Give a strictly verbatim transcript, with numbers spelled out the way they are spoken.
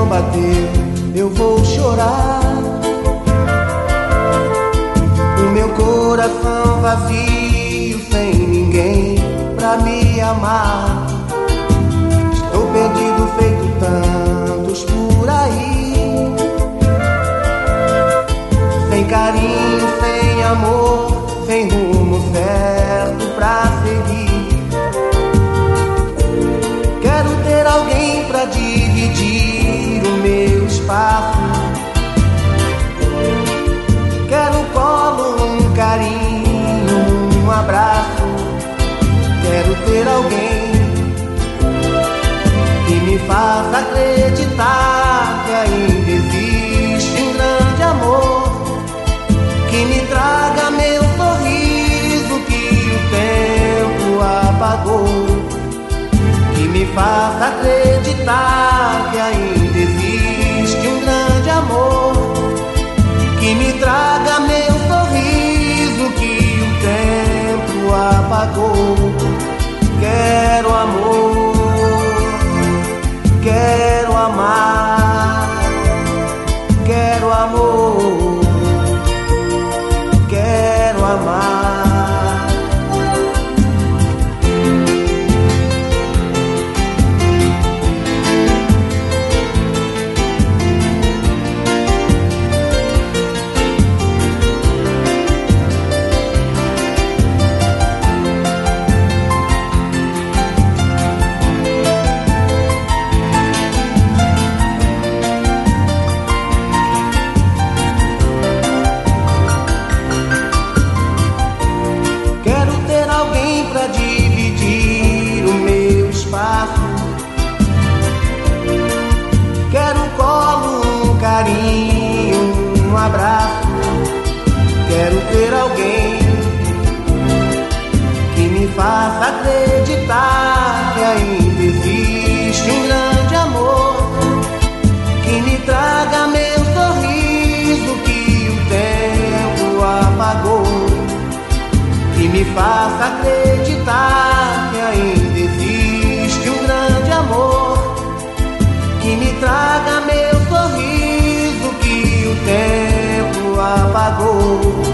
não bateu, eu vou chorar. O meu coração vazio, sem ninguém pra me amar. Estou perdido feito tantos por aí, sem carinho, sem amor, sem rumo certo pra seguir. Quero ter alguém pra dividir o meu espaço. Quero um colo, um carinho, um abraço. Quero ter alguém que me faça acreditar que ainda existe um grande amor, que me traga meu sorriso que o tempo apagou, que me faça acreditar que ainda existe um grande amor, que me traga meu sorriso que o tempo apagou. Quero amor, quero amar, quero amor, quero amar. Quero um colo, um carinho, um abraço. Quero ter alguém que me faça acreditar que ainda existe um grande amor, que me traga meu sorriso que o tempo apagou, que me faça acreditar que ainda existe um grande amor, que me traga meu sorriso que o tempo apagou.